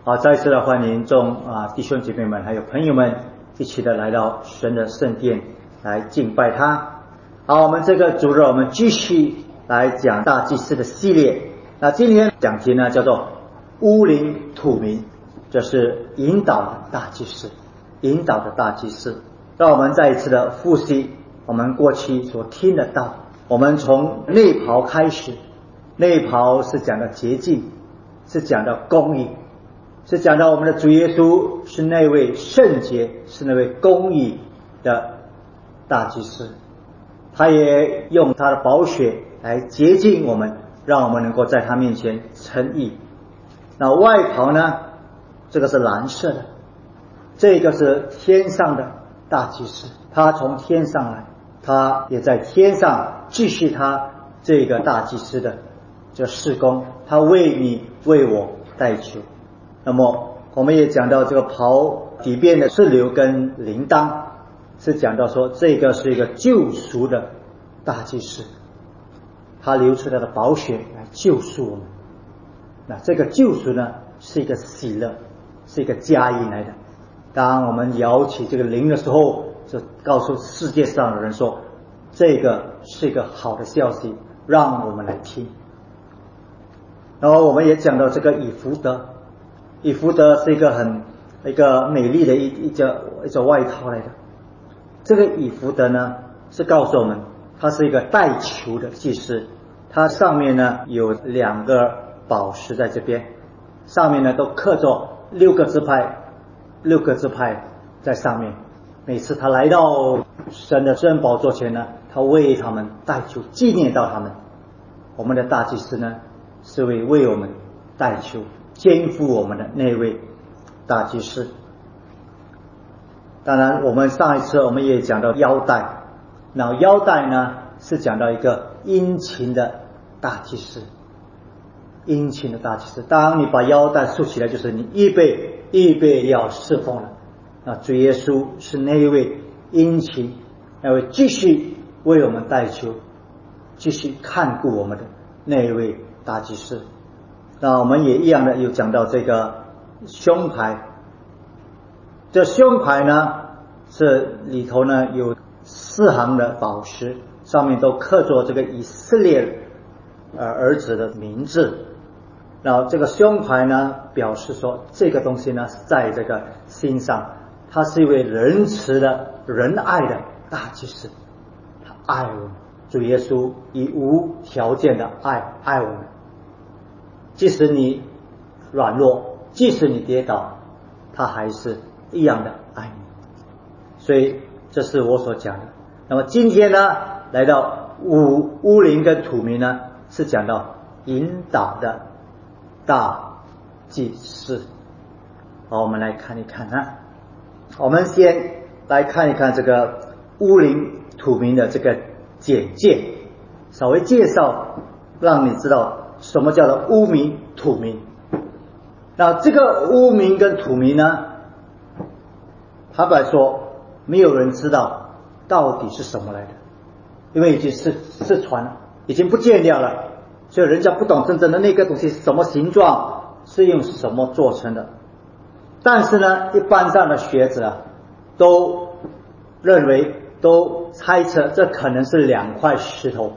再一次的欢迎弟兄姐妹们还有朋友们一起的来到神的圣殿来敬拜他。好，我们这个主日我们继续来讲大祭司的系列。那今天讲题呢叫做乌灵土明，这是引导的大祭司，引导的大祭司。让我们再一次的复习我们过去所听的道。我们从内袍开始，内袍是讲的洁净，是讲到公义，是讲到我们的主耶稣是那位圣洁，是那位公义的大祭司，他也用他的宝血来洁净我们，让我们能够在他面前称义。那外袍呢，这个是蓝色的，这个是天上的大祭司，他从天上来，他也在天上继续他这个大祭司的这事工，他为你为我代求。那么我们也讲到这个袍底边的是流跟铃铛，是讲到说这个是一个救赎的大祭司，他流出他的宝血来救赎我们。那这个救赎呢是一个喜乐，是一个佳音来的。当我们摇起这个铃的时候，就告诉世界上的人说这个是一个好的消息，让我们来听。然后我们也讲到这个以弗得，以弗得是一个美丽的一件外套来的。这个以弗得呢是告诉我们它是一个带球的祭司，它上面呢有2个宝石在这边，上面呢都刻着6个支派在上面。每次他来到神的至宝座前呢，他为他们代求，纪念到他们。我们的大祭司呢是为我们代求，肩负我们的那位大祭司。当然我们上一次我们也讲到腰带，那腰带呢是讲到一个殷勤的大祭司，殷勤的大祭司。当你把腰带束起来，就是你预备要侍奉了。那主耶稣是那一位殷勤，那位继续为我们代求，继续看顾我们的那一位大祭司。那我们也一样的有讲到这个胸牌，这胸牌呢是里头呢有4行的宝石，上面都刻着这个以色列儿子的名字。然后这个胸牌呢表示说这个东西呢是在这个心上，他是一位仁慈的仁爱的大祭司，他爱我们，主耶稣以无条件的爱我们，即使你软弱，即使你跌倒，他还是一样的爱你。所以这是我所讲的。那么今天呢来到乌灵跟土明呢，是讲到引导的大祭司。好，我们来看一看啊。我们先来看一看这个乌灵土明的这个简介，稍微介绍，让你知道什么叫做乌明土明。那这个乌明跟土明呢，坦白说没有人知道到底是什么来的，因为已经失传了，已经不见掉了，所以人家不懂真正的那个东西是什么形状，是用什么做成的。但是呢一般上的学者都认为，都猜测这可能是2块石头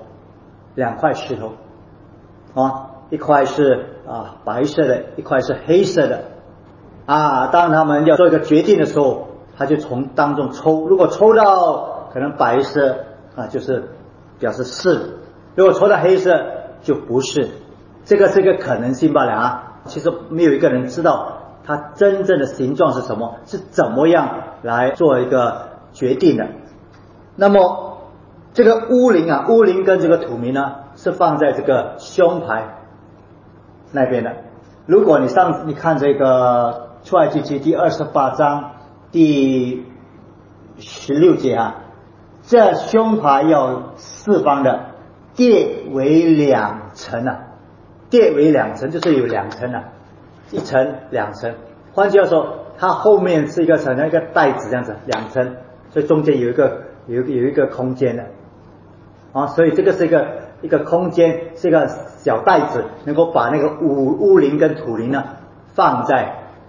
一块是白色的，一块是黑色的当他们要做一个决定的时候，他就从当中抽，如果抽到可能白色就是表示是，如果抽到黑色就不是，这个是一个可能性罢了其实没有一个人知道它真正的形状是什么，是怎么样来做一个决定的。那么这个乌灵跟这个土明呢是放在这个胸牌那边的。如果你看这个出埃及记第28章第16节这胸牌要4方的，叠为2层叠为2层就是有2层1层2层，换句话说它后面是一个层，一个袋子这样子2层，所以中间有一个空间的所以这个是一个空间，是一个小袋子，能够把那个乌灵跟土灵呢放在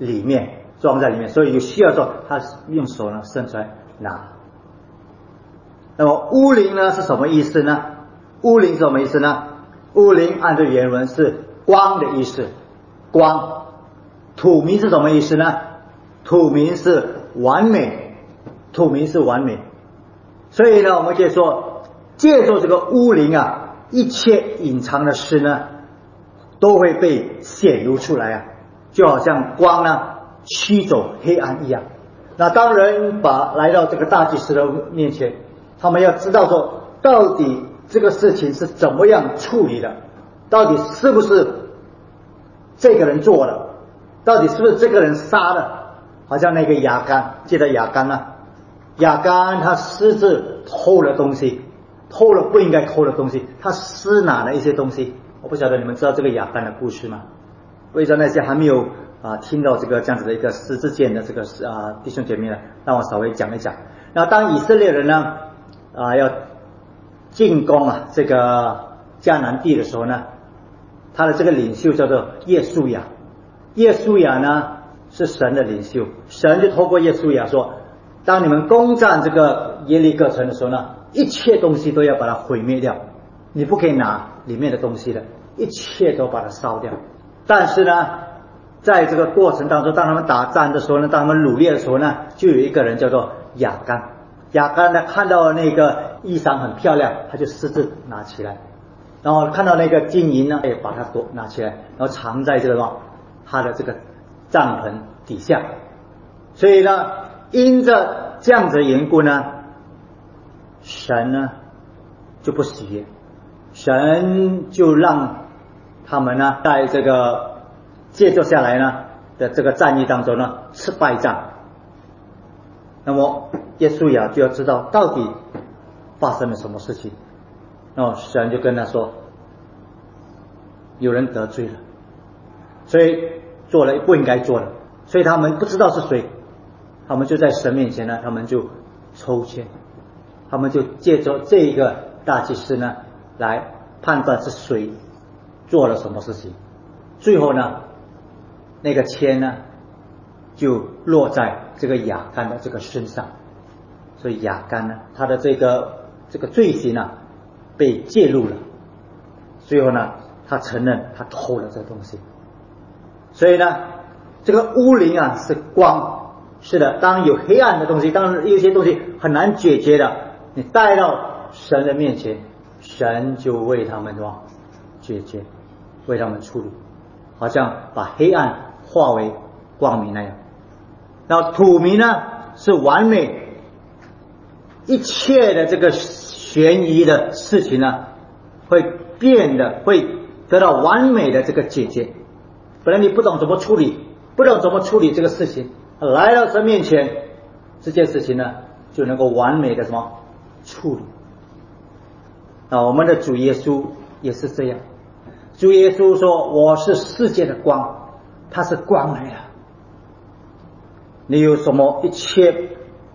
里面，装在里面，所以有需要的时候，他用手呢伸出来拿。那么乌灵呢是什么意思呢？乌灵是什么意思呢？乌灵按照原文是光的意思，光。土民是什么意思呢？土民是完美，土民是完美。所以呢，我们可以说，借助这个乌灵啊，一切隐藏的事呢，都会被显露出来啊，就好像光呢驱走黑暗一样。那当人来到这个大祭司的面前，他们要知道说，到底这个事情是怎么样处理的，到底是不是这个人做的，到底是不是这个人杀的。好像那个亚干，记得亚干啊？亚干他私自偷了东西，偷了不应该偷的东西，他私拿了一些东西。我不晓得你们知道这个亚干的故事吗？为着那些还没有听到这样子的一个十字架的这个弟兄姐妹呢，让我稍微讲一讲。那当以色列人呢要进攻这个迦南地的时候呢，他的这个领袖叫做耶稣亚。耶稣亚呢是神的领袖，神就透过耶稣亚说，当你们攻占这个耶利哥城的时候呢，一切东西都要把它毁灭掉，你不可以拿里面的东西的，一切都把它烧掉。但是呢，在这个过程当中，当他们打仗的时候呢，当他们掳掠的时候呢，就有一个人叫做亚干。亚干呢看到那个衣裳很漂亮，他就私自拿起来，然后看到那个金银呢，也把它拿起来，然后藏在这个他的这个帐篷底下。所以呢，因着这样子的缘故呢，神呢就不喜悦，神就让他们呢在这个接着下来呢的这个战役当中呢吃败仗。那么耶稣亚就要知道到底发生了什么事情，然后神就跟他说，有人得罪了，所以做了不应该做的，所以他们不知道是谁，他们就在神面前呢，他们就抽签，他们就借着这个大祭司呢来判断是谁做了什么事情。最后呢，那个签呢就落在这个亚干的这个身上，所以亚干呢他的这个罪行呢被揭露了，最后呢他承认他偷了这个东西。所以呢，这个乌灵啊是光，是的，当有黑暗的东西，当有些东西很难解决的，你带到神的面前，神就为他们解决，为他们处理，好像把黑暗化为光明那样。那土民呢是完美，一切的这个悬疑的事情呢会得到完美的这个解决。本来你不懂怎么处理，这个事情，来到神面前，这件事情呢就能够完美的处理。我们的主耶稣也是这样，主耶稣说，我是世界的光，他是光来的。你有什么一切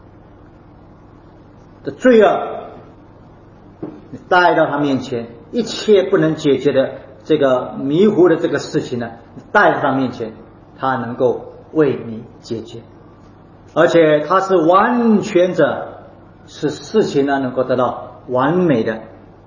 的罪恶，你带到他面前，一切不能解决的这个迷糊的这个事情呢，你带到他面前，他能够为你解决，而且他是完全者，使事情呢能够得到完美的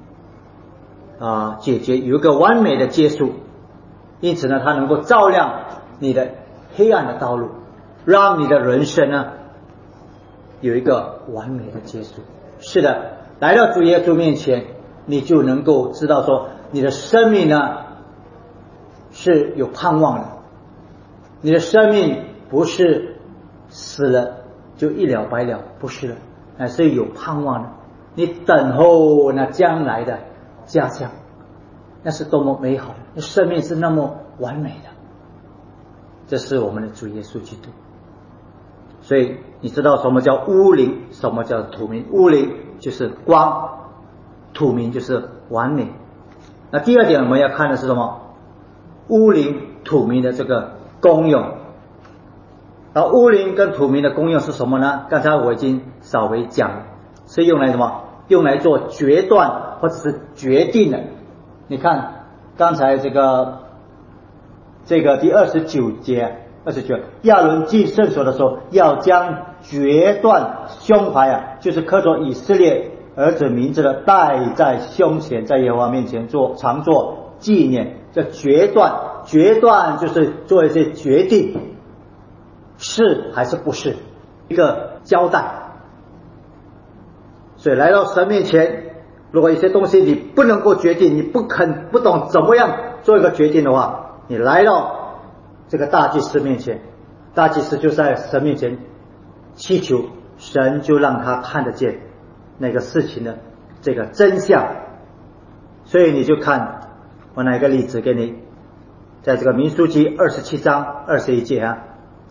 解决，有一个完美的结束。因此呢，他能够照亮你的黑暗的道路，让你的人生呢有一个完美的结束。是的，来到主耶稣面前，你就能够知道说，你的生命呢是有盼望的，你的生命不是死了就一了百了，不是的，乃是有盼望的。你等候那将来的家乡，那是多么美好的，那生命是那么完美的。这是我们的主耶稣基督。所以你知道什么叫乌灵，什么叫土民？乌灵就是光，土民就是完美。那第二点我们要看的是什么？乌灵土民的这个功用。乌灵跟土民的功用是什么呢？刚才我已经稍微讲了，是用来什么？用来做决断或者是决定的。你看刚才这个第29节 29，亚伦进圣所的时候，要将决断胸怀啊，就是刻着以色列儿子名字的，戴在胸前，在耶和华面前常做纪念。这决断就是做一些决定，是还是不是，一个交代。所以来到神面前，如果一些东西你不能够决定，你不懂怎么样做一个决定的话，你来到这个大祭司面前，大祭司就在神面前祈求，神就让他看得见那个事情的这个真相。所以你就看我拿一个例子给你，在这个民数记27章21节啊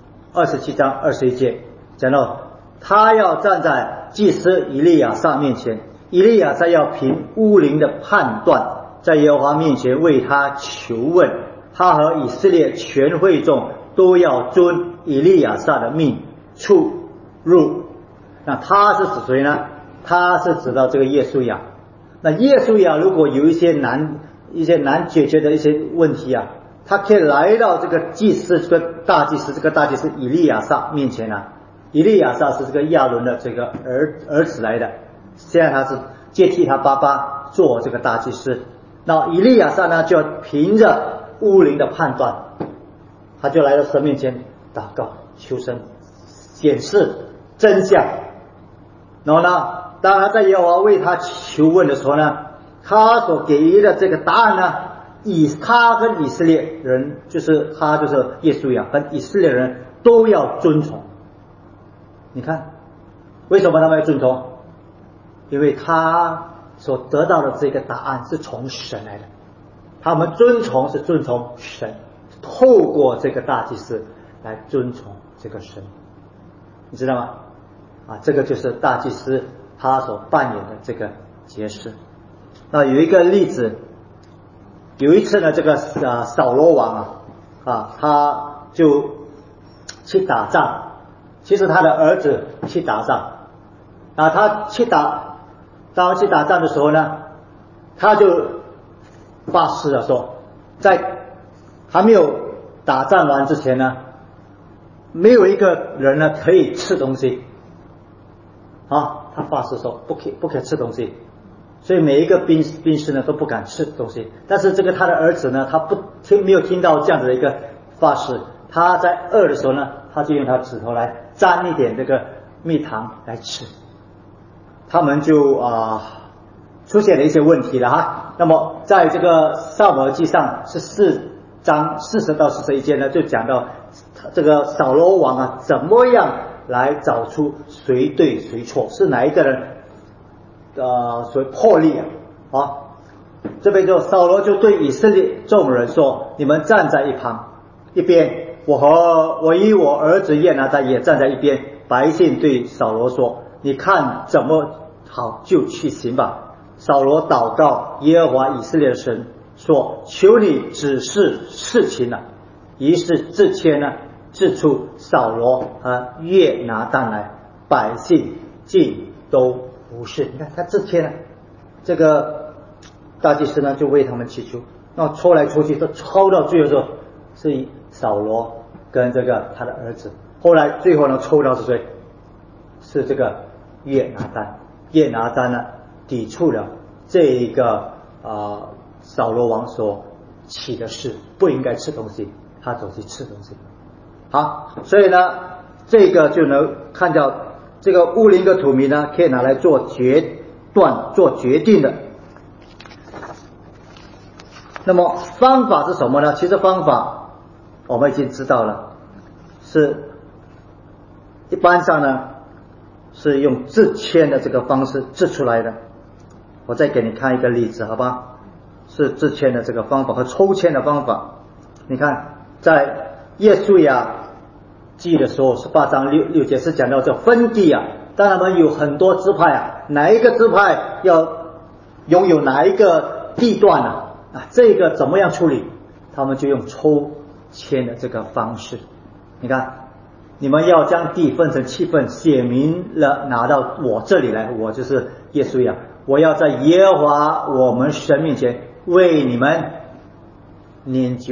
，27章21节讲到他要站在祭司以利亚撒面前，以利亚撒要凭乌灵的判断，在耶和华面前为他求问，他和以色列全会众都要遵以利亚撒的命出入。那他是指谁呢？他是指到这个耶稣亚。那耶稣亚如果有一些难解决的一些问题啊，他可以来到这个祭司，这个大祭司以利亚撒面前啊。以利亚撒是这个亚伦的这个儿子来的，现在他是接替他爸爸做这个大祭司。那以利亚撒呢，就凭着乌灵的判断，他就来到神面前祷告，求神显示真相。然后呢，当他在耶和华为他求问的时候呢，他所给予的这个答案呢，他跟以色列人，就是耶稣亚跟以色列人都要遵从。你看为什么他们要遵从？因为他所得到的这个答案是从神来的，他们遵从是遵从神，透过这个大祭司来遵从这个神，你知道吗？这个就是大祭司他所扮演的这个角色。那有一个例子，有一次呢，这个扫罗王他就去打仗。其实他的儿子去打仗，当他去打仗的时候呢，他就发誓了说，在还没有打仗完之前呢，没有一个人呢可以吃东西。他发誓说不可以吃东西，所以每一个兵士呢都不敢吃东西。但是这个他的儿子呢，他没有听到这样子的一个发誓，他在饿的时候呢，他就用他指头来沾一点这个蜜糖来吃。他们就出现了一些问题了哈。那么在这个撒母耳记上14章40到41节呢，就讲到这个扫罗王怎么样来找出谁对谁错，是哪一个人所破例这边就扫罗就对以色列众人说，你们站在一边，我与我儿子约拿单也站在一边。百姓对扫罗说，你看怎么好就去行吧。扫罗祷告耶和华以色列的神说，求你指示事情了。于是这些呢指出扫罗和约拿单来，百姓尽都不是。你看他这些呢，这个大祭司呢就为他们祈求，那抽来抽去都抽到最后说是扫罗跟这个他的儿子，后来最后呢抽到是谁？是这个约拿单。约拿单呢抵触了这一个扫罗王所起的事，不应该吃东西，他走去吃东西。好，所以呢这个就能看到这个乌灵的土民呢可以拿来做决定的。那么方法是什么呢？其实方法我们已经知道了，是一般上呢是用自签的这个方式制出来的。我再给你看一个例子好吧，是自签的这个方法和抽签的方法。你看在耶稣亚记的时候18章6节是讲到这分地当然我们有很多支派哪一个支派要拥有哪一个地段这个怎么样处理？他们就用抽签的这个方式。你看，你们要将地分成7份，写明了拿到我这里来，我就是耶稣亚，我要在耶和华我们神面前为你们研究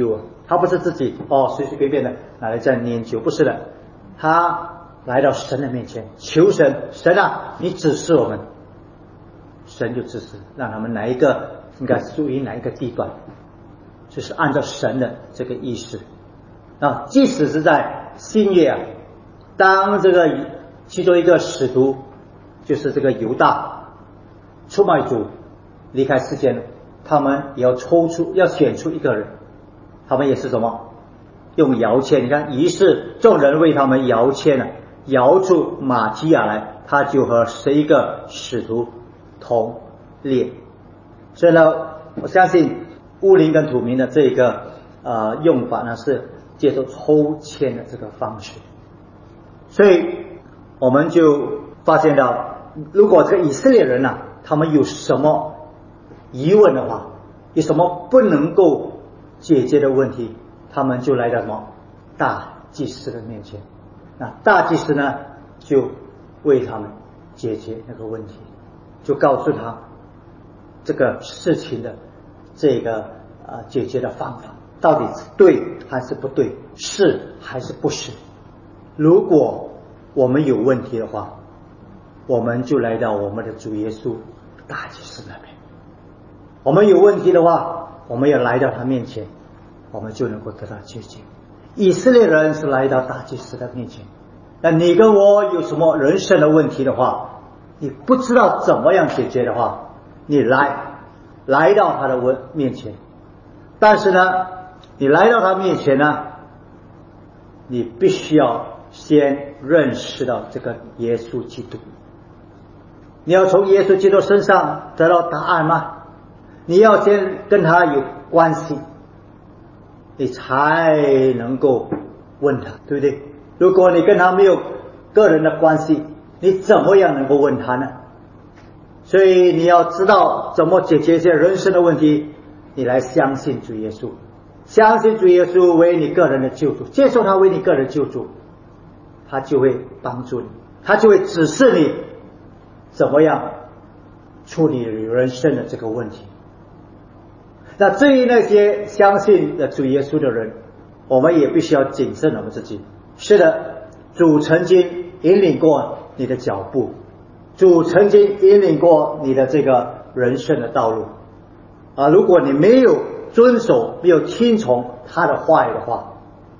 他不是自己随随便便的拿来这样研究，不是的，他来到神的面前求神，神啊，你指示我们，神就指示让他们哪一个应该属于哪一个地段，就是按照神的这个意思。即使是在新约当这个其中一个使徒就是这个犹大出卖主离开世界了，他们也要选出一个人，他们也是什么？用摇签，你看，于是众人为他们摇签了，摇出马基亚来，他就和11个使徒同列。所以呢，我相信乌灵跟土民的这个用法呢，是借助抽签的这个方式。所以我们就发现到，如果这个以色列人他们有什么疑问的话，有什么不能够解决的问题，他们就来到什么大祭司的面前，那大祭司呢就为他们解决那个问题，就告诉他这个事情的这个解决的方法到底是对还是不对，是还是不是。如果我们有问题的话，我们就来到我们的主耶稣大祭司那边，我们有问题的话，我们要来到他面前，我们就能够得到解决。以色列人是来到大祭司的面前，那你跟我有什么人生的问题的话，你不知道怎么样解决的话，你来到他的面前，但是呢，你来到他面前呢，你必须要先认识到这个耶稣基督。你要从耶稣基督身上得到答案吗？你要先跟他有关系，你才能够问他，对不对？如果你跟他没有个人的关系，你怎么样能够问他呢？所以你要知道怎么解决一些人生的问题，你来相信主耶稣，相信主耶稣为你个人的救主，接受他为你个人救主，他就会帮助你，他就会指示你怎么样处理人生的这个问题。那至于那些相信的主耶稣的人，我们也必须要谨慎我们自己。是的，主曾经引领过你的脚步，主曾经引领过你的这个人生的道路如果你没有遵守，没有听从他的话语的话，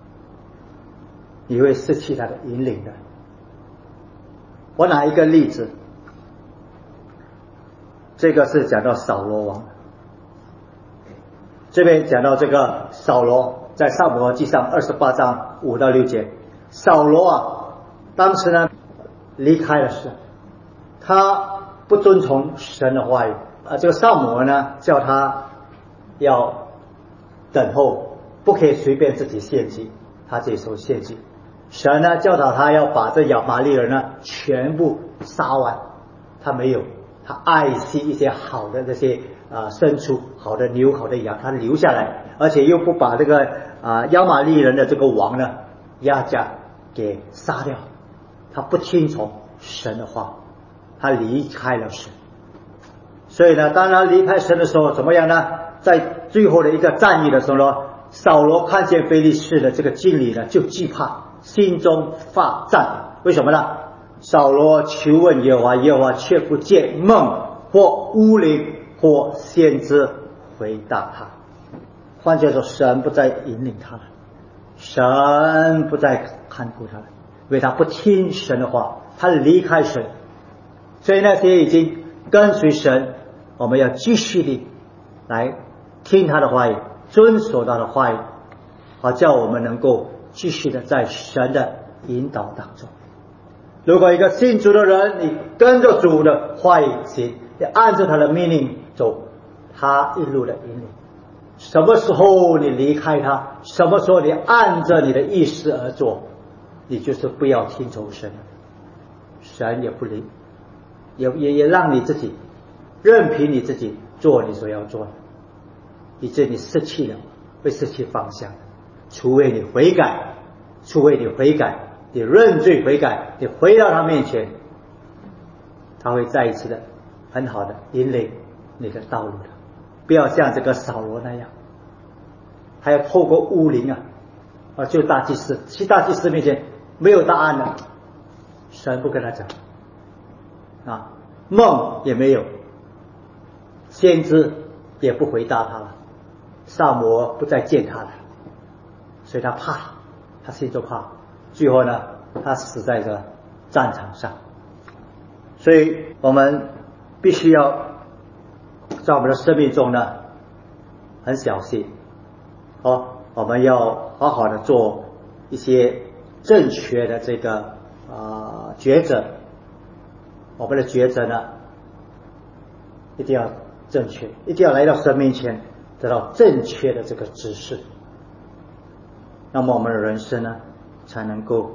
你会失去他的引领的。我拿一个例子，这个是讲到扫罗王，这边讲到这个扫罗，在撒母耳记上28章5到6节，扫罗当时呢离开了神，他不遵从神的话语这个撒母耳呢叫他要等候，不可以随便自己献祭，他这时候献祭。神呢教导他要把这亚玛力人呢全部杀完，他没有，他爱惜一些好的这些牲畜，好的牛，好的羊，他留下来，而且又不把这个亚玛力人的这个王呢亚甲给杀掉，他不听从神的话，他离开了神。所以呢，当他离开神的时候怎么样呢？在最后的一个战役的时候呢，扫罗看见非利士的这个经理呢就惧怕，心中发战。为什么呢？扫罗求问耶和华，耶和华却不见梦或乌灵或先知回答他。换句话说，神不再引领他了，神不再看顾他了，因为他不听神的话，他离开神。所以那些已经跟随神，我们要继续的来听他的话语，遵守他的话语，好叫我们能够继续的在神的引导当中。如果一个信主的人，你跟着主的话语行，你按照他的命令走，他一路的引领。什么时候你离开他，什么时候你按着你的意思而做，你就是不要听从神，神也不理，也让你自己任凭你自己做你所要做的，以致你失去了，会失去方向。除非你悔改，你认罪悔改，你回到他面前，他会再一次的很好的引领你的道路的。不要像这个扫罗那样， 还要透过巫灵就大祭司去大祭司面前没有答案了，神不跟他讲梦也没有，先知也不回答他了，撒母耳不再见他了，所以他怕，他心中怕，最后呢他死在这战场上。所以我们必须要在我们的生命中呢很小心我们要好好的做一些正确的这个抉择，我们的抉择呢一定要正确，一定要来到神面前得到正确的这个指示，那么我们的人生呢才能够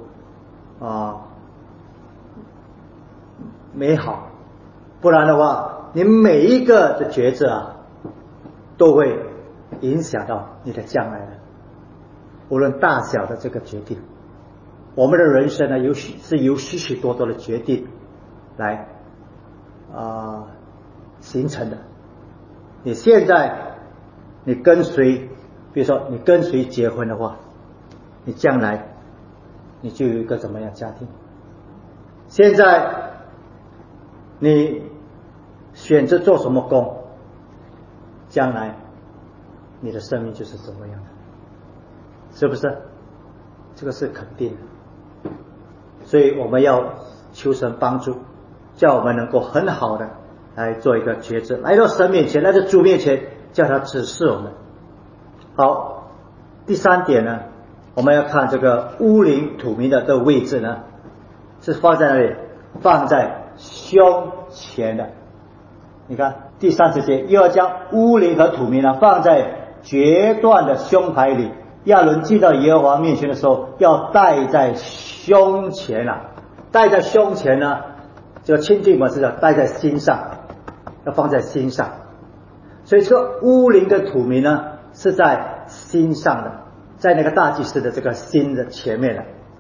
美好。不然的话，你每一个的抉择都会影响到你的将来的，无论大小的这个决定。我们的人生呢是由许许多多的决定来形成的。你现在你跟随，比如说你跟随结婚的话，你将来你就有一个怎么样家庭。现在你选择做什么工，将来你的生命就是怎么样的，是不是？这个是肯定的。所以我们要求神帮助，叫我们能够很好的来做一个抉择，来到神面前，来到主面前，叫他指示我们。好，第三点呢，我们要看这个乌灵土明的位置呢，是放在哪里？放在胸前的。你看第30节，又要将乌灵和土明呢放在决断的胸牌里，亚伦进到耶和华面前的时候，要戴在胸前戴在胸前呢，这个亲近本是要戴在心上，要放在心上。所以说乌灵跟土明呢是在心上的，在那个大祭司的这个心的前面的。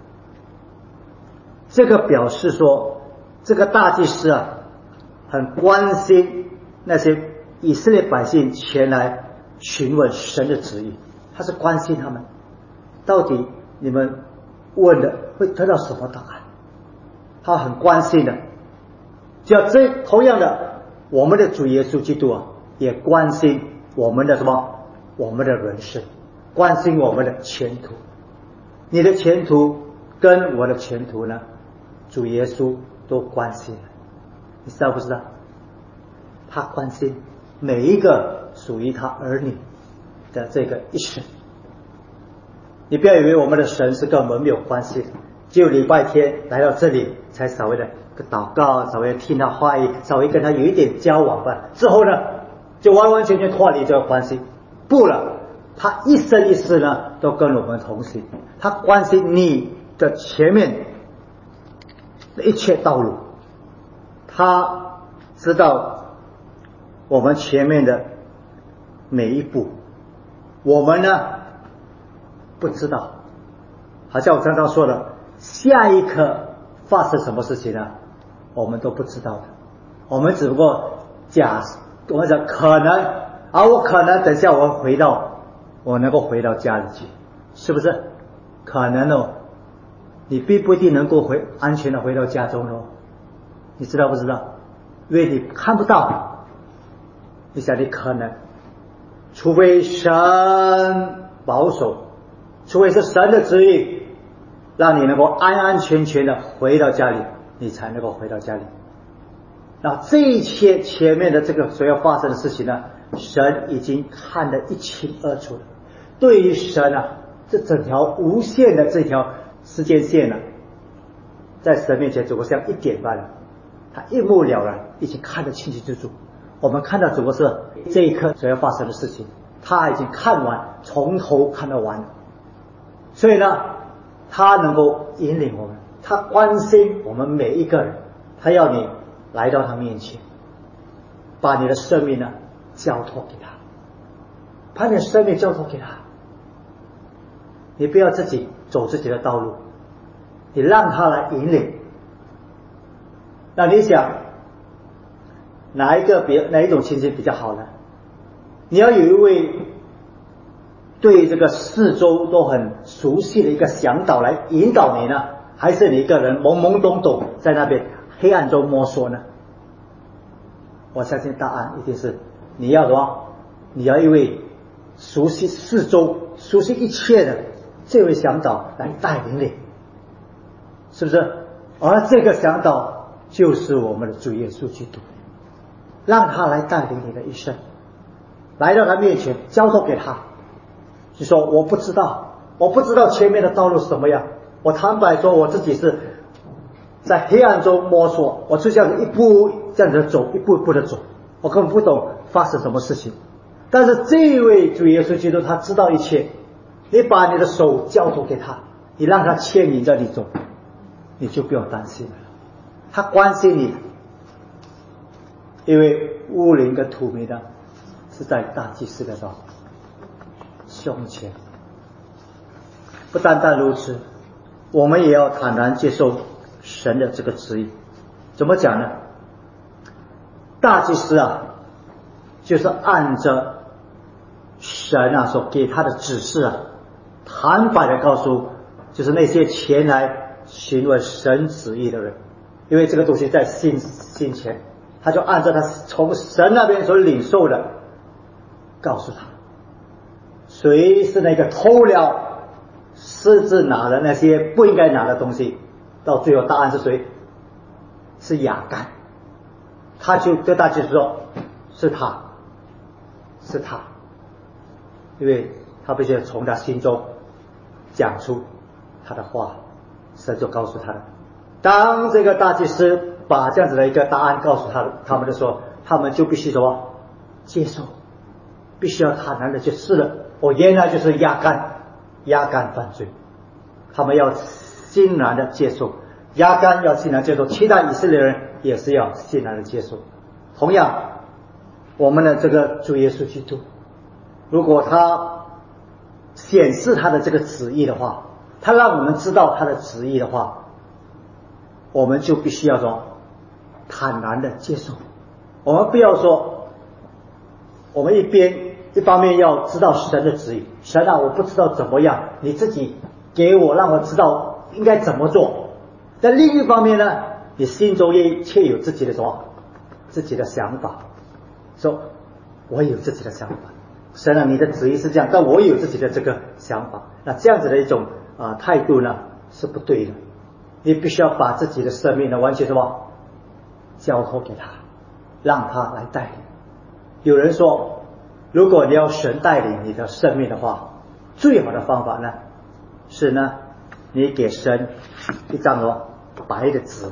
这个表示说，这个大祭司很关心那些以色列百姓前来询问神的旨意，他是关心他们到底你们问的会得到什么答案，他很关心的。就要同样的，我们的主耶稣基督也关心我们的什么？我们的人生，关心我们的前途。你的前途跟我的前途呢，主耶稣都关心，你知道不知道？他关心每一个属于他儿女的这个一生。你不要以为我们的神是跟我们没有关系的，只有礼拜天来到这里才稍微的祷告，稍微听他话语，稍微跟他有一点交往吧，之后呢就完完全全脱离这个关系。不了，他一生一世呢都跟我们同行，他关心你的前面的一切道路，他知道我们前面的每一步，我们呢不知道。好像我常常说的，下一刻发生什么事情呢，我们都不知道的。我们只不过我们讲可能我可能等下我能够回到家里去，是不是？可能你并不一定能够安全的回到家中你知道不知道？因为你看不到，你想你可能，除非神保守，除非是神的旨意让你能够安安全全的回到家里，你才能够回到家里。那这一切前面的这个所要发生的事情呢，神已经看得一清二楚了。对于神这整条无限的这条时间线在神面前只不过像一点罢了，他一目了然，已经看得清清楚楚。我们看到只不过是这一刻所要发生的事情，他已经看完，从头看到完。所以呢，他能够引领我们，他关心我们每一个人，他要你来到他面前，把你的生命交托给他，把你的生命交托给他。你不要自己走自己的道路，你让他来引领。那你想哪一种情形比较好呢？你要有一位对这个四周都很熟悉的一个向导来引导你呢？还是你一个人懵懵懂懂在那边黑暗中摸索呢？我相信答案一定是你要什么？你要一位熟悉四周、熟悉一切的这位向导来带领你，是不是？而这个向导就是我们的主耶稣基督，让他来带领你的一生，来到他面前交托给他。就说我不知道前面的道路是怎么样，我坦白说我自己是在黑暗中摸索，我就这样一步这样子走，一步一步的走，我根本不懂发生什么事情。但是这位主耶稣基督他知道一切，你把你的手交托给他，你让他牵引着你走，你就不用担心了，他关心你。因为乌灵跟土米呢是在大祭司的胸前。不单单如此，我们也要坦然接受神的这个旨意。怎么讲呢？大祭司就是按着神所给他的指示坦白的告诉就是那些前来询问神旨意的人，因为这个东西在心前，他就按照他从神那边所领受的告诉他，谁是那个偷了私自拿了那些不应该拿的东西，到最后答案是谁？是亚干。他就对大祭司说是他，因为他必须从他心中讲出他的话，神就告诉他了。当这个大祭司把这样子的一个答案告诉他们的时候，他们就必须什么？接受，必须要坦然的去试了。原来就是亚干犯罪，他们要欣然的接受，亚干要欣然接受，其他以色列人也是要欣然的接受。同样，我们的这个主耶稣基督，如果他显示他的这个旨意的话，他让我们知道他的旨意的话，我们就必须要说坦然的接受。我们不要说我们一方面要知道神的旨意，神我不知道怎么样，你自己给我让我知道应该怎么做。但另一方面呢，你心中也却有自己的想法，说我有自己的想法，神你的旨意是这样，但我有自己的这个想法。那这样子的一种态度呢是不对的。你必须要把自己的生命呢完全交托给他，让他来带领。有人说，如果你要神带领你的生命的话，最好的方法呢是呢你给神一张白的纸，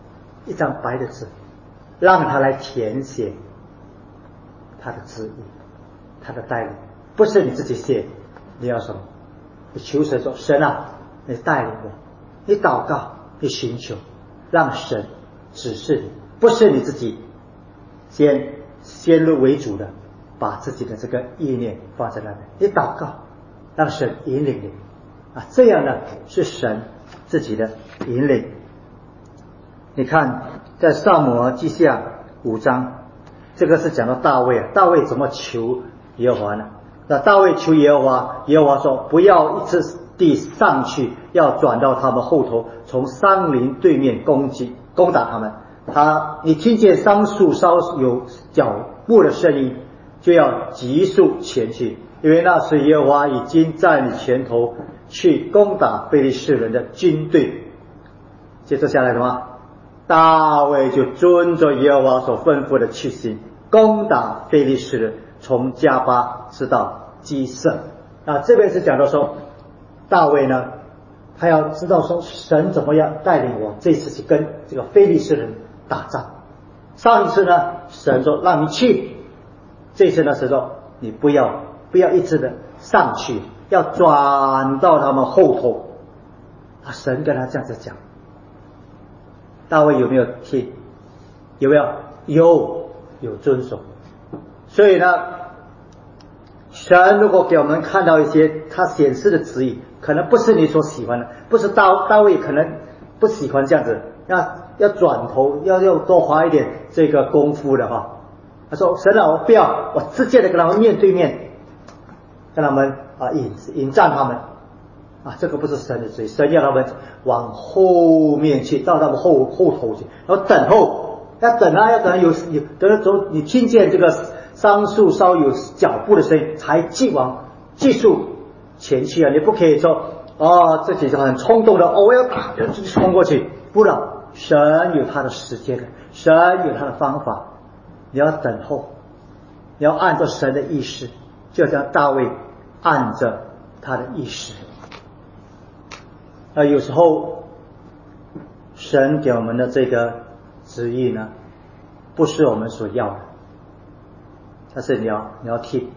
让他来填写他的旨意，他的带领，不是你自己写。你要什么？你求神说，神你带领我，你祷告，你寻求，让神指示你，不是你自己先入为主的把自己的这个意念放在那边。你祷告，让神引领你这样呢是神自己的引领。你看在撒母耳记下5章，这个是讲到大卫怎么求耶和华呢？那大卫求耶和华，耶和华说不要一次地上去，要转到他们后头，从桑林对面攻打他们。你听见桑树稍有脚步的声音，就要急速前去，因为那时耶和华已经在你前头去攻打非利士人的军队。接着下来什么？大卫就遵着耶和华所吩咐的去行，攻打非利士人，从加巴直到基色。这边是讲到说，大卫呢他要知道说神怎么样带领我这次去跟这个非利士人打仗。上一次呢神说让你去，这次呢神说你不要一直的上去，要转到他们后头。神跟他这样子讲，大卫有没有听？有没有？有遵守。所以呢，神如果给我们看到一些他显示的旨意，可能不是你所喜欢的，不是大卫可能不喜欢这样子，要转头，要多花一点这个功夫的话，他说神我不要，我直接的跟他们面对面，跟他们引战他们这个不是神的旨意，神要他们往后面去，到他们后头去，然后等候，要等有等着你听见这个桑树稍有脚步的声音，才继续前去你不可以说自己就很冲动的我要打就冲过去，不了。神有他的时间的，神有他的方法，你要等候，你要按照神的意识，就像大卫按着他的意识。有时候神给我们的这个旨意呢，不是我们所要的，但是你要听，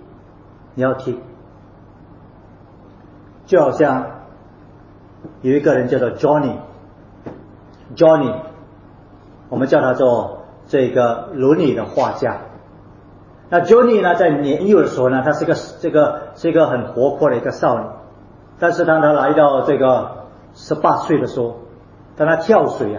就好像有一个人叫做 Johnny， 我们叫他做这个伦理的画家。那 Johnny 呢，在年幼的时候呢，他是一个很活泼的一个少女，但是当他来到这个18岁的时候，当他跳水，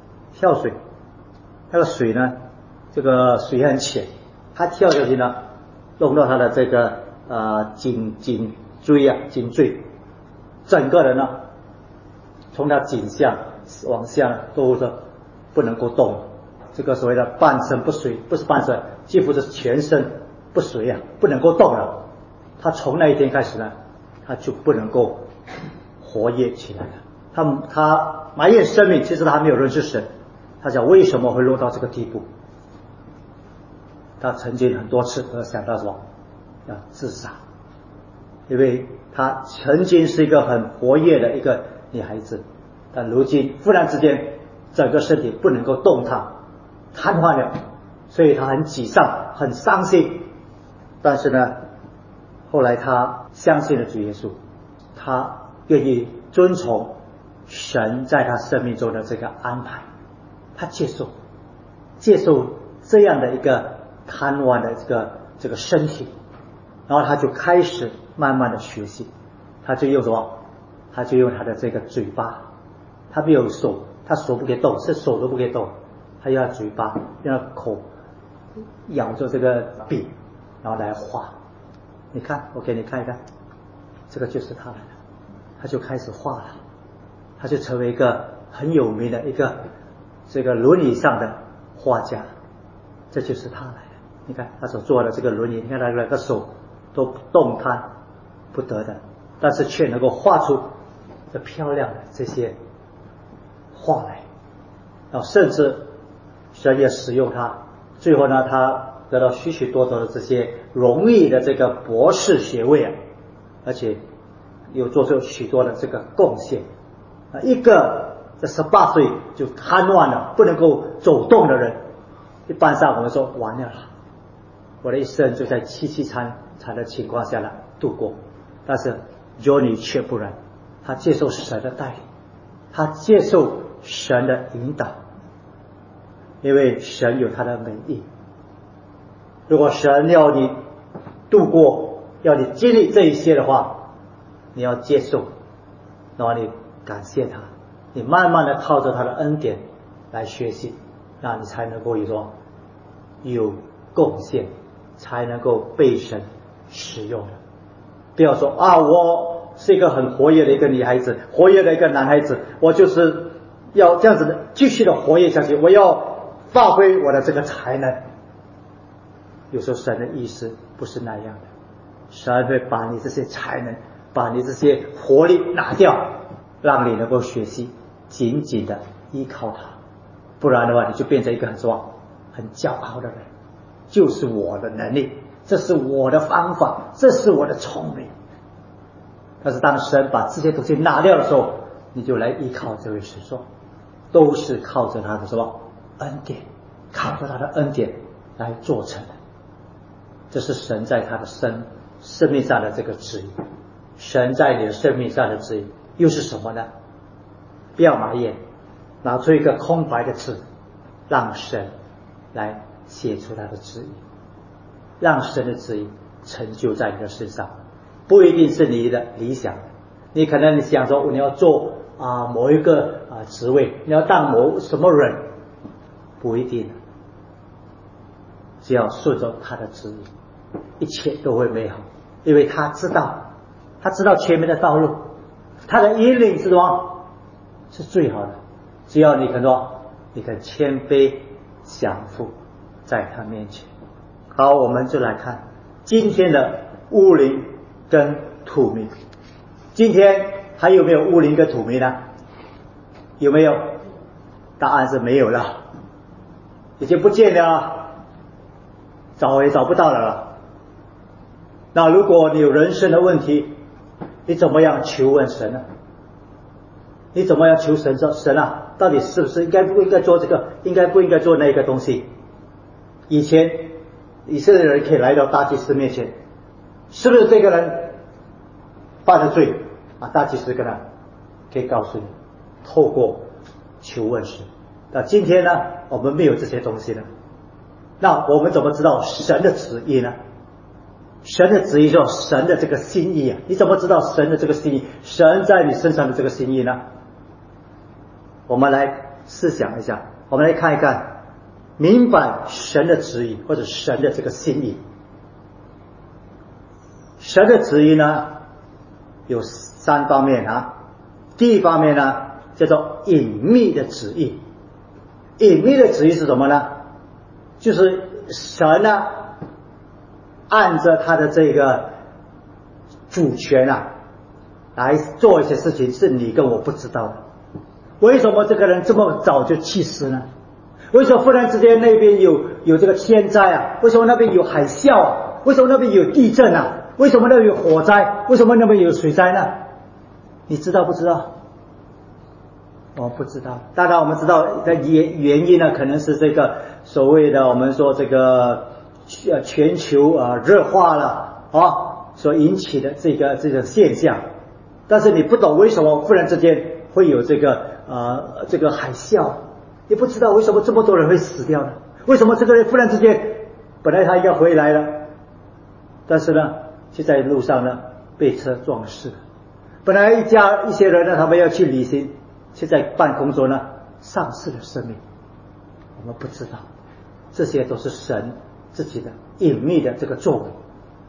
那个水呢，这个水很浅，他跳下去呢，弄到他的这个颈椎，整个人呢，从他颈项往下都是不能够动，这个所谓的半身不遂，不是半身，几乎是全身不遂不能够动了。他从那一天开始呢，他就不能够活跃起来了。他埋怨生命，其实他还没有认识神，他想为什么会落到这个地步。他曾经很多次都想到什么，要自杀，因为他曾经是一个很活跃的一个女孩子，但如今忽然之间整个身体不能够动弹，瘫痪了，所以他很沮丧，很伤心。但是呢，后来他相信了主耶稣，他愿意遵从神在他生命中的这个安排，他接受这样的一个瘫痪的这个身体，然后他就开始慢慢的学习。他就用什么？他就用他的这个嘴巴，他没有手，他手不可以动，是手都不可以动，他用他嘴巴，用他口咬着这个笔，然后来画。你看，我给你看一看，这个就是他来了，他就开始画了，他就成为一个很有名的一个这个轮椅上的画家，这就是他来了。你看他所做的这个轮椅，你看他那个手都动弹不得的，但是却能够画出这漂亮的这些画来，然后甚至神也使用他，最后呢，他得到许许多多的这些荣誉的这个博士学位而且又做出许多的这个贡献一个在18岁就瘫痪了不能够走动的人，一般上我们说完了，我的一生就在凄惨的情况下度过。但是 Johnny 却不然，他接受神的带领，他接受神的引导，因为神有他的美意。如果神要你度过，要你经历这一些的话，你要接受，然后你感谢他，你慢慢的靠着他的恩典来学习，那你才能够有贡献，才能够被神使用的。不要说我是一个很活跃的一个女孩子，活跃的一个男孩子，我就是要这样子的继续的活跃下去，我要发挥我的这个才能。有时候神的意思不是那样的，神会把你这些才能，把你这些活力拿掉，让你能够学习紧紧的依靠他，不然的话你就变成一个很骄傲的人，就是我的能力，这是我的方法，这是我的聪明。但是当神把这些东西拿掉的时候，你就来依靠这位神，说都是靠着他的恩典，靠着他的恩典来做成的。这是神在他的生命上的这个旨意。神在你的生命上的旨意又是什么呢？不要埋怨，拿出一个空白的字，让神来写出他的旨意，让神的旨意成就在你的身上。不一定是你的理想，你可能想说你要做某一个职位，你要当某什么人，不一定，只要顺着他的旨意，一切都会美好，因为他知道他知道前面的道路，他的引领是什么？是最好的。只要你肯说，你肯谦卑降服在他面前。好，我们就来看今天的乌灵跟土明。今天还有没有乌灵跟土明呢？有没有？答案是没有了，已经不见了，找也找不到了。那如果你有人生的问题，你怎么样求问神呢？你怎么样求神说，神啊，到底是不是应该不应该做这个，应该不应该做那个东西？以前以色列人可以来到大祭司面前，是不是这个人犯了罪啊？大祭司跟他可以告诉你，透过求问神。那今天呢，我们没有这些东西了，那我们怎么知道神的旨意呢？神的旨意就是神的这个心意啊！你怎么知道神的这个心意？神在你身上的这个心意呢？我们来思想一下，我们来看一看，明白神的旨意或者神的这个心意。神的旨意呢，有3方面啊。第一方面呢，叫做隐秘的旨意。隐秘的旨意是什么呢？就是神呢，按着他的这个主权啊，来做一些事情，是你跟我不知道的。为什么这个人这么早就去世呢？为什么忽然之间那边有这个天灾啊？为什么那边有海啸啊？为什么那边有地震啊？为什么那边有火灾？为什么那边有水灾呢？你知道不知道？我不知道。当然我们知道的原因呢，可能是这个所谓的我们说这个全球热化了所引起的这个现象。但是你不懂为什么忽然之间会有这个海啸，你不知道为什么这么多人会死掉呢？为什么这个人忽然之间本来他应该回来了，但是呢就在路上呢被车撞死了。本来一些人呢，他们要去旅行，却在半空中呢丧失了生命。我们不知道，这些都是神自己的隐秘的这个作为。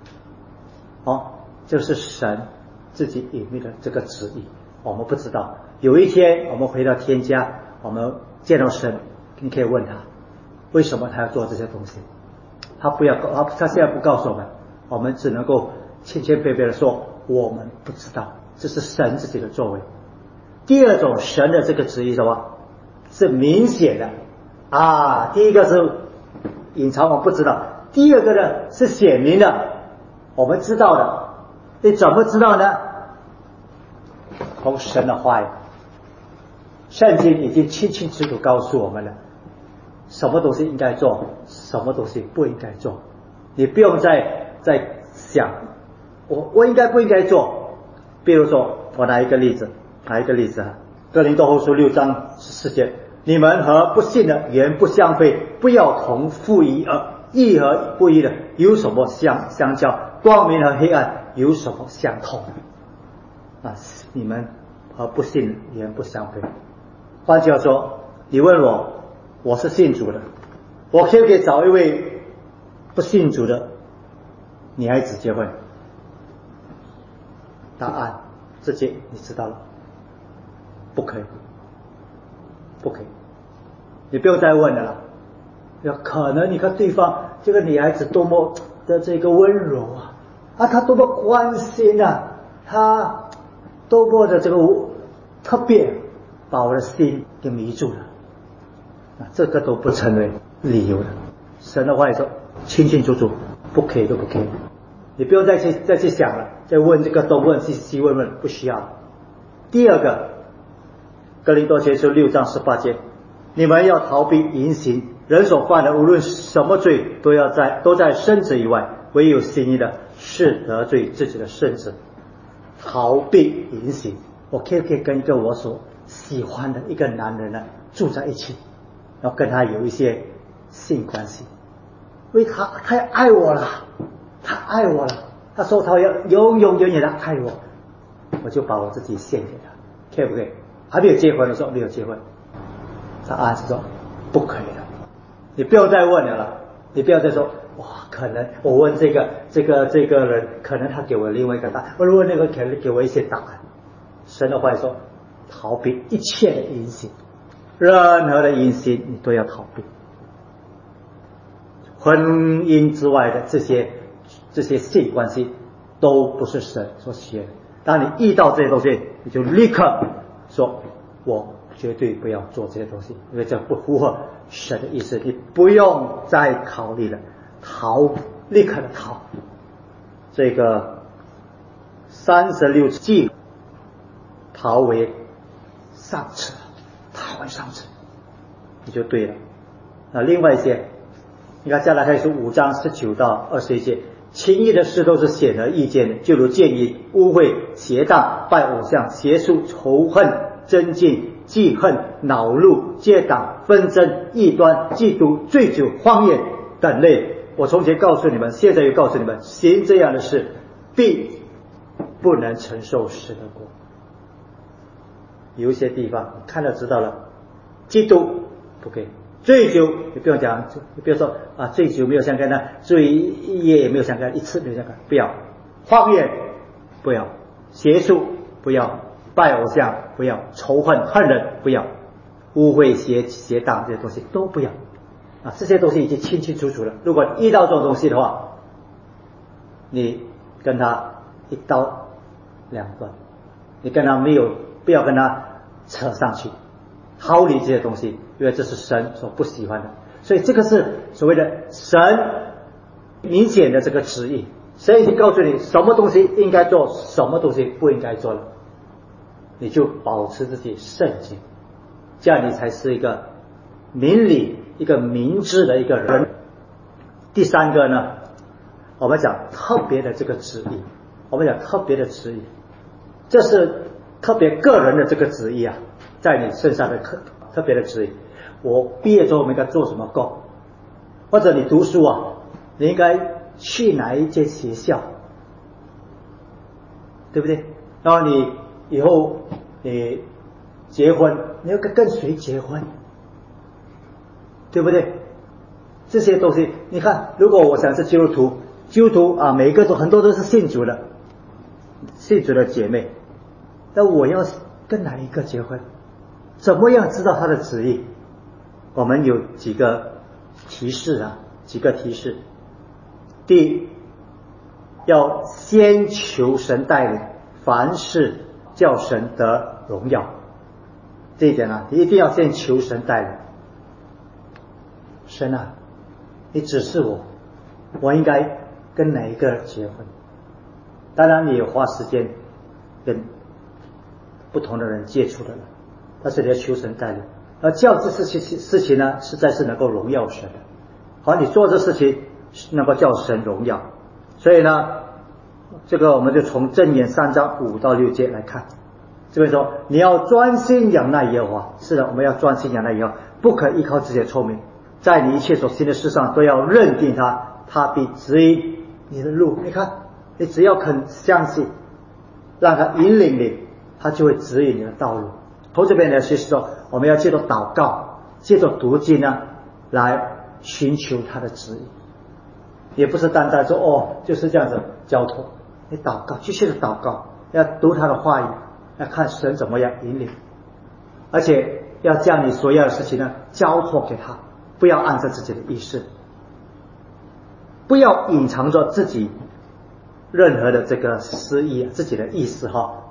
就是神自己隐秘的这个旨意，我们不知道。有一天我们回到天家，我们见到神，你可以问他为什么他要做这些东西。他现在不告诉我们，我们只能够谦谦卑卑的说我们不知道，这是神自己的作为。第二种神的这个旨意什么？是明显的第一个是隐藏我不知道，第二个呢是显明的，我们知道的。你怎么知道呢？从神的话语，圣经已经清清楚楚告诉我们了，什么东西应该做，什么东西不应该做。你不用再想我应该不应该做。比如说我拿一个例子哥林多后书6章14节，你们和不信的原不相配，不要同负一軛，义和不义的有什么相交？光明和黑暗有什么相同？你们和不信的原不相配。换句话说，你问我是信主的，我可不可以找一位不信主的女孩子结婚？答案直接你知道了，不可以，你不用再问了啦。可能你看对方这个女孩子多么的这个温柔她多么关心她多么的这个特别，把我的心给迷住了。这个都不成为理由的。神的话语说清清楚楚，不可以就不可以。你不用再去想了，再问这个东问西问，不需要。第二个，哥林多前书6章18节，你们要逃避淫行，人所犯的无论什么罪都在圣子以外，唯有行淫的是得罪自己的圣子。逃避淫行，我可不可以跟一个我所喜欢的一个男人呢住在一起，然后跟他有一些性关系？因为他太爱我了，他说他要永远的爱我，我就把我自己献给他，可不可以？还没有结婚的时候没有结婚，答案是说不可以的。你不要再问了，你不要再说哇，可能我问这个人，可能他给我另外一个答案，我问那个可能给我一些答案。神的话说，逃避一切的淫行，任何的淫行你都要逃避。婚姻之外的这些性关系都不是神所喜悦的。当你遇到这些东西，你就立刻说，我绝对不要做这些东西，因为这不符合神的意思。你不用再考虑了，立刻的逃。这个36计逃为上策，逃为上策，你就对了。另外一些，你看加拉太书5章19到21节，轻易的事都是显而易见的，就如奸淫、污秽、邪荡、拜偶像、邪术、仇恨、争竞、记恨、恼怒、结党、纷争、异端、嫉妒、醉酒、荒宴等类。我从前告诉你们，现在又告诉你们，行这样的事必不能承受神的国。有一些地方看了知道了，嫉妒不可以，醉酒你不用讲，你不要说醉酒没有相干的，醉夜也没有相干，一次没有相干，不要。荒宴不要，邪术不要，拜偶像不要，仇恨恨人不要，污秽邪荡这些东西都不要。这些东西已经清清楚楚了。如果遇到这种东西的话，你跟他一刀两断，你跟他不要跟他扯上去，逃离这些东西，因为这是神所不喜欢的。所以这个是所谓的神明显的这个旨意，神已经告诉你什么东西应该做，什么东西不应该做了，你就保持自己圣洁，这样你才是一个明理、一个明智的一个人。第三个呢，我们讲特别的这个旨意，我们讲特别的旨意，这是特别个人的这个旨意啊，在你身上的特别的旨意。我毕业之后我们应该做什么工，或者你读书你应该去哪一间学校，对不对？然后你以后你结婚，你要跟谁结婚，对不对？这些东西你看，如果我想是基督徒每一个很多都是信主的姐妹，那我要跟哪一个结婚，怎么样知道他的旨意？我们有几个提示。第一，要先求神带领，凡事叫神得荣耀。这一点你一定要先求神带领。神你指示我应该跟哪一个结婚？当然你也花时间跟不同的人接触的了，但是你要求神带领。而叫这事情呢，实在是能够荣耀神的。好，你做这事情能够叫神荣耀，所以呢，这个我们就从箴言3章5到6节来看。这边说你要专心仰赖耶和华。是的，我们要专心仰赖耶和华，不可依靠自己的聪明，在你一切所行的事上都要认定他必指引你的路。你看，你只要肯相信，让他引领你，他就会指引你的道路。从这边来学习说，我们要借着祷告，借着读经来寻求他的旨意，也不是单单说就是这样子交托。你祷告，继续的祷告，要读他的话语，要看神怎么样引领，而且要将你所要的事情交托给他，不要按照自己的意思，不要隐藏着自己任何的这个私意自己的意思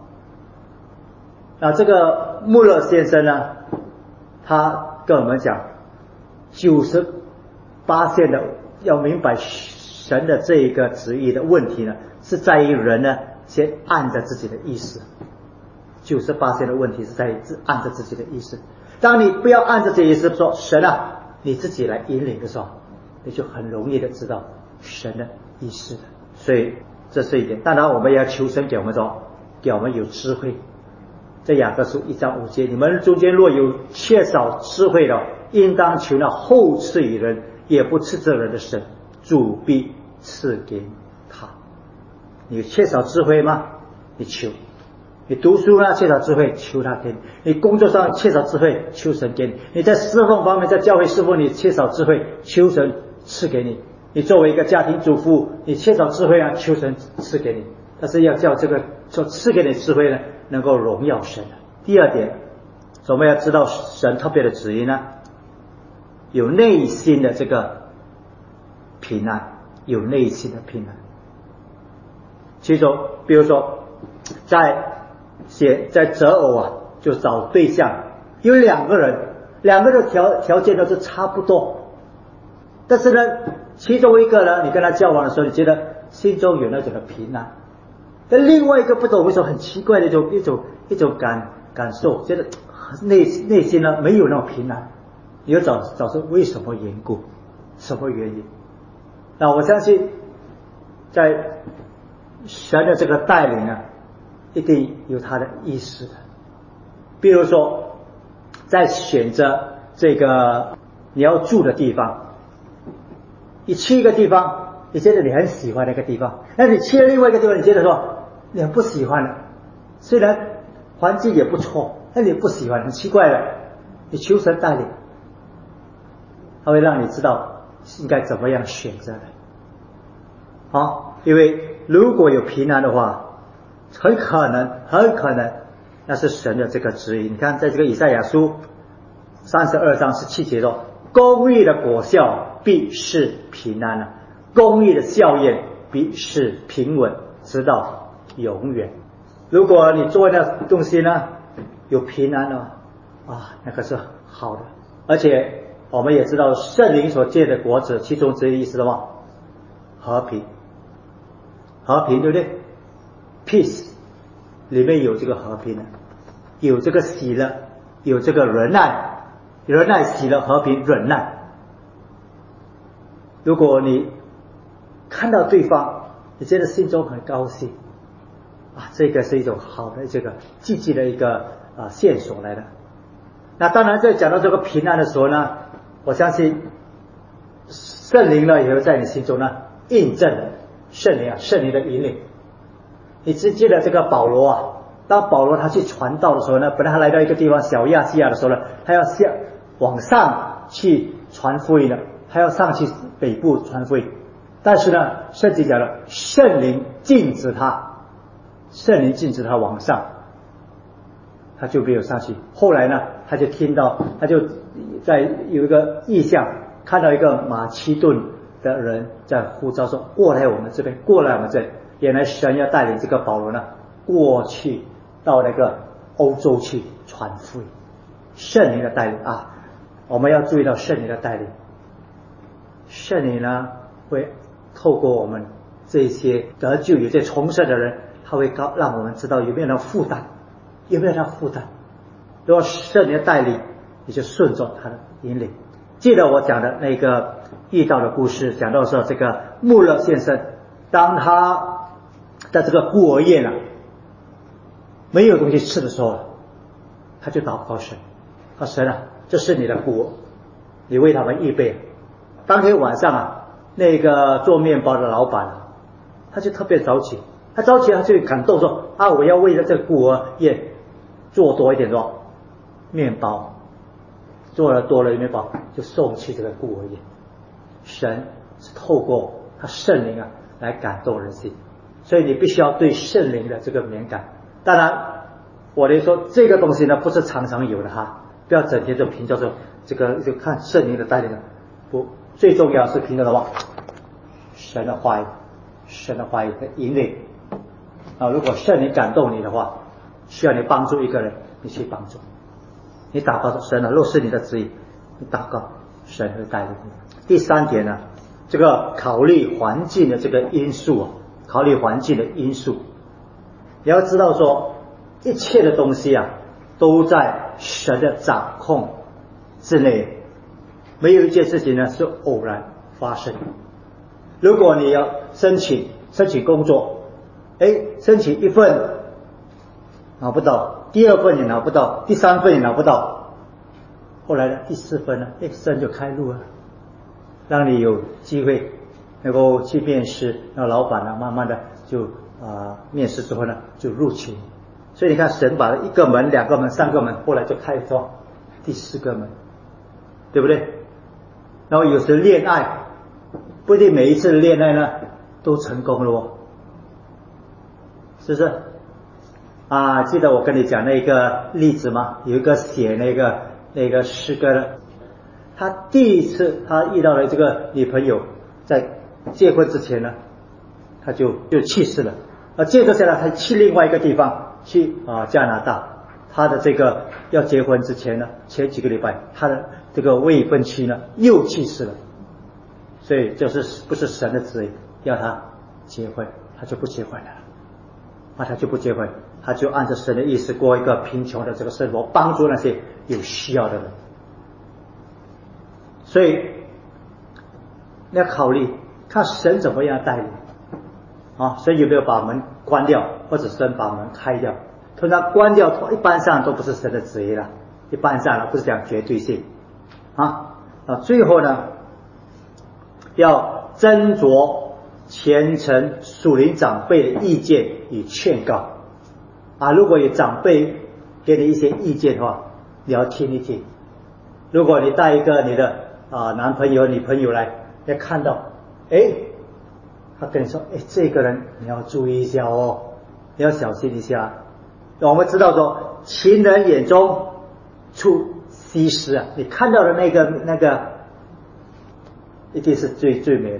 这个穆勒先生他跟我们讲，98%的要明白神的这一个旨意的问题是在于人先按着自己的意思。98%的问题是在于按着自己的意思。当你不要按着自己的意思说神你自己来引领的时候，你就很容易的知道神的意思的。所以这是一点。当然我们也要求神给我们有智慧。这雅各书1章5节，你们中间若有缺少智慧的，应当求那厚赐予人也不斥责人的神，主必赐给他。你缺少智慧吗？你求。你读书缺少智慧，求他给你。你工作上缺少智慧，求神给你。你在侍奉方面，在教会侍奉你缺少智慧，求神赐给你。 你作为一个家庭主妇，你缺少智慧啊，求神赐给你，但是要叫这个所赐给你智慧呢，能够荣耀神。第二点，我们要知道神特别的旨意呢，有内心的这个平安，有内心的平安。其中比如说在择偶啊，就找对象，有两个人条件都是差不多，但是呢其中一个呢，你跟他交往的时候，你觉得心中有那种的平安，但另外一个不懂为什么很奇怪的一种感受，觉得内心呢没有那种平安，你要找出为什么缘故，什么原因。那我相信在神的这个带领呢，一定有他的意思的。比如说在选择这个你要住的地方，你去一个地方，你觉得你很喜欢那个地方，那你去了另外一个地方，你觉得说你很不喜欢了，虽然环境也不错，但你不喜欢，很奇怪的。你求神带领，他会让你知道应该怎么样选择的。好，因为如果有平安的话，很可能那是神的这个指引。你看在这个以赛亚书32章17节说，公义的果效必是平安啊，公义的效验必是平稳，直到永远。如果你做的东西呢有平安了那个是好的。而且我们也知道圣灵所结的果子，其中之一是什么？和平，对不对？ Peace 里面有这个和平，有这个喜乐，有这个忍耐，喜乐和平忍耐。如果你看到对方，你觉得心中很高兴这个是一种好的这个积极的一个线索来的。那当然在讲到这个平安的时候呢，我相信圣灵呢也会在你心中呢印证圣灵的引领。你只记得这个保罗当保罗他去传道的时候呢，本来他来到一个地方小亚细亚的时候呢，他要往上去传福音的，他要上去北部传福音，但是呢圣经讲了，圣灵禁止他往上，他就没有上去。后来呢他就在有一个异象，看到一个马其顿的人在呼召说，过来我们这边。原来神要带领这个保罗呢过去到那个欧洲去传福音。圣灵的带领我们要注意到圣灵的带领。圣灵呢会透过我们这些得救有些重生的人，他会让我们知道有没有那负担。如果圣灵的带领，你就顺着他的引领。记得我讲的那个遇到的故事，讲到说这个穆勒先生，当他在这个孤儿院没有东西吃的时候，他就祷告神，说神这是你的孤儿，你为他们预备。当天晚上那个做面包的老板他就特别早起，他就感动说我要为了这个孤儿院做多一点的面包，做了多了面包就送去这个孤儿院。神是透过他圣灵来感动人心，所以你必须要对圣灵的这个敏感。当然我得说这个东西呢不是常常有的不要整天就凭着这个就看圣灵的带领不，最重要是凭着什么？神的话语的引领如果圣灵感动你的话，需要你帮助一个人，你去帮助，你祷告说神若是你的旨意，你祷告，神会带领你。第三点呢，这个考虑环境的这个因素你要知道说一切的东西都在神的掌控之内，没有一件事情呢是偶然发生的。如果你要申请工作，申请一份拿不到，第二份也拿不到，第三份也拿不到，后来呢第四份呢神就开路了，让你有机会能够去面试，那老板慢慢的就面试之后呢就录取。所以你看神把一个门、两个门、三个门，后来就开到第四个门，对不对？然后有时恋爱不一定每一次的恋爱呢都成功了哦，是不是？记得我跟你讲那个例子吗？有一个写那个诗歌的，他第一次他遇到了这个女朋友，在结婚之前呢，他就去世了。接着下来他去另外一个地方，去加拿大。他的这个要结婚之前呢，前几个礼拜他的这个未婚妻呢又去世了。所以就是不是神的旨意要他结婚，他就不结婚了。他就不结婚，他就按照神的意思过一个贫穷的这个生活，帮助那些有需要的人。所以你要考虑看神怎么样带领神有没有把门关掉，或者神把门开掉。通常关掉一般上都不是神的旨意了，一般上不是讲绝对性最后呢，要斟酌虔诚属灵长辈的意见与劝告如果有长辈给你一些意见的话，你要听一听。如果你带一个你的男朋友女朋友来，你看到他跟你说这个人你要注意一下你要小心一下。我们知道说情人眼中出西施你看到的那个一定是最美的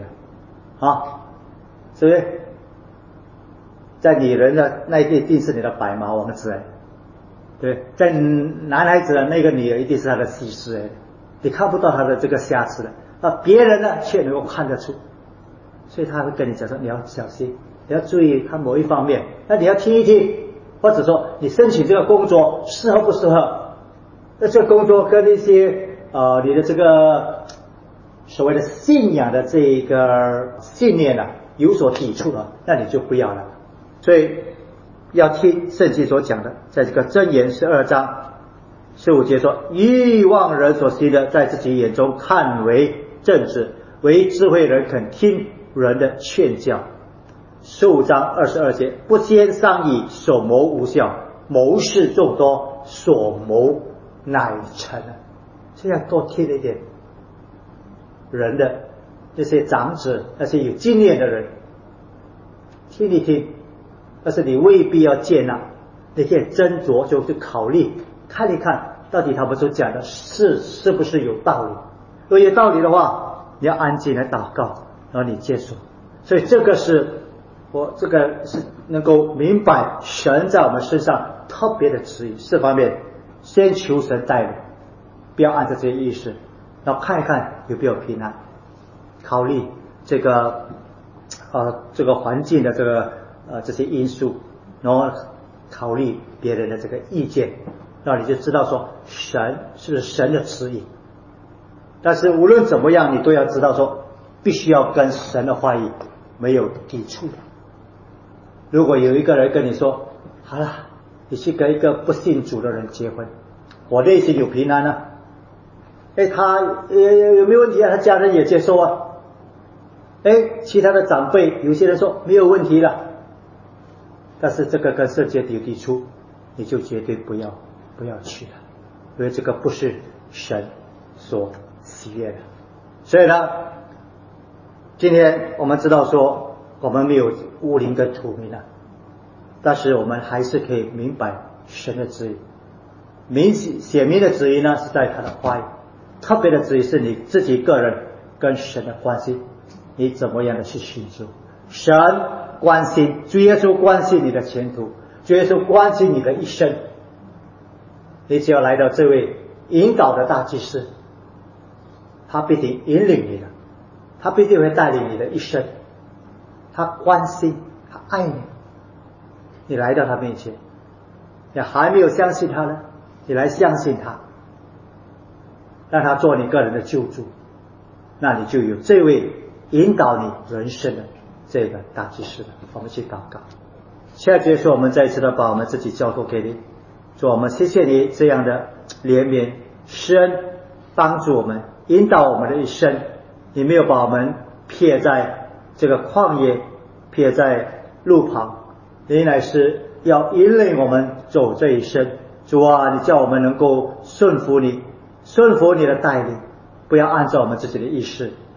是不是？在女人的那一定是你的白马王子对，在男孩子的那个女儿一定是他的西施你看不到他的这个瑕疵的别人呢却能够看得出。所以他会跟你讲说你要小心，你要注意他某一方面，那你要听一听，或者说你申请这个工作适合不适合，那这个工作跟一些你的这个所谓的信仰的这个信念有所抵触了，那你就不要了。所以要听圣经所讲的，在这个箴言12章15节说，愚妄人所行的，在自己眼中看为正直，为智慧人肯听人的劝教。15章22节，不先商议，所谋无效，谋事众多，所谋乃成。这样多听一点人的这些长者，那些有经验的人听一听，但是你未必要接纳，你可以斟酌，就去考虑看一看到底他们所讲的是不是有道理。如果有道理的话，你要安静来祷告，然后你接受。所以这个是能够明白神在我们身上特别的旨意。4方面，先求神带领，不要按照这些意识，然后看一看有没有平安，考虑这个环境的这些因素，然后考虑别人的这个意见，那你就知道说神是神的旨意。但是无论怎么样，你都要知道说必须要跟神的话语没有抵触的。如果有一个人跟你说好了，你去跟一个不信主的人结婚，我内心有平安他有没有问题他家人也接受其他的长辈有些人说没有问题了，但是这个跟圣经有抵触，你就绝对不要去了，因为这个不是神所喜悦的。所以呢，今天我们知道说我们没有乌灵跟土明但是我们还是可以明白神的旨意。写明的旨意呢是在他的话语，特别的旨意是你自己个人跟神的关系，你怎么样的去寻求。神关心，主耶稣关心你的前途，主耶稣关心你的一生。你只要来到这位引导的大祭司，他必定引领你的，他必定会带领你的一生。他关心，他爱你。你来到他面前，你还没有相信他呢，你来相信他，让他做你个人的救主，那你就有这位引导你人生的这个大祭司了。我们去祷告。亲爱的耶稣，我们再一次的把我们自己交托给你，主，我们谢谢你这样的怜悯施恩，帮助我们，引导我们的一生。你没有把我们撇在这个旷野，撇在路旁，你乃是要引领我们走这一生。主啊，你叫我们能够顺服你的带领，不要按照我们自己的意识，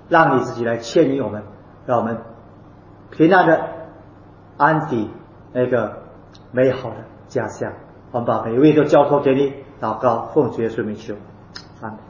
让你自己来牵引我们，让我们平安的安抵那个美好的家乡。我们把每一位都交托给你，祷告奉主耶稣名求，阿们。